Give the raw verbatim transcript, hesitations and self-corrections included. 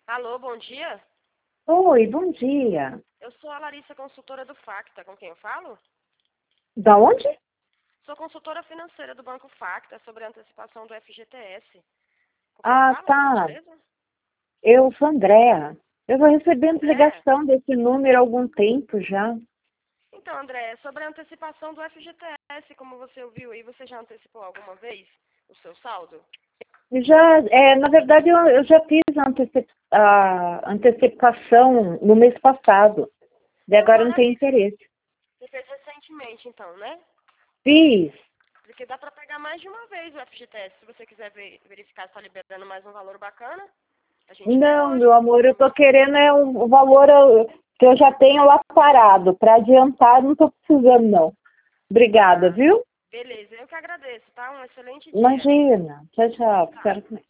Alô, bom dia. Oi, bom dia. Eu sou a Larissa, consultora do Facta. Com quem eu falo? Da onde? Sou consultora financeira do Banco Facta sobre a antecipação do F G T S. Com quem eu Ah, falo, por tá. gentileza? Eu sou Andréa. Eu vou recebendo André? ligação desse número há algum tempo já. Então, André, sobre a antecipação do F G T S, como você ouviu aí, você já antecipou alguma vez o seu saldo? E Já, é, na verdade, eu, eu já fiz a, antecip- a antecipação no mês passado. E Ah, agora não tem maravilha. interesse. Você fez recentemente, então, né? Fiz. Porque dá para pegar mais de uma vez o F G T S. Se você quiser ver- verificar se está liberando mais um valor bacana, a gente vê Não, hoje. meu amor, eu tô querendo é o, o valor eu- que eu já tenho lá parado. Para adiantar, não tô precisando, não. Obrigada, Ah, viu? beleza. Eu que agradeço, tá? Um excelente dia. Imagina. Tchau, tchau. Tchau. Quero comer.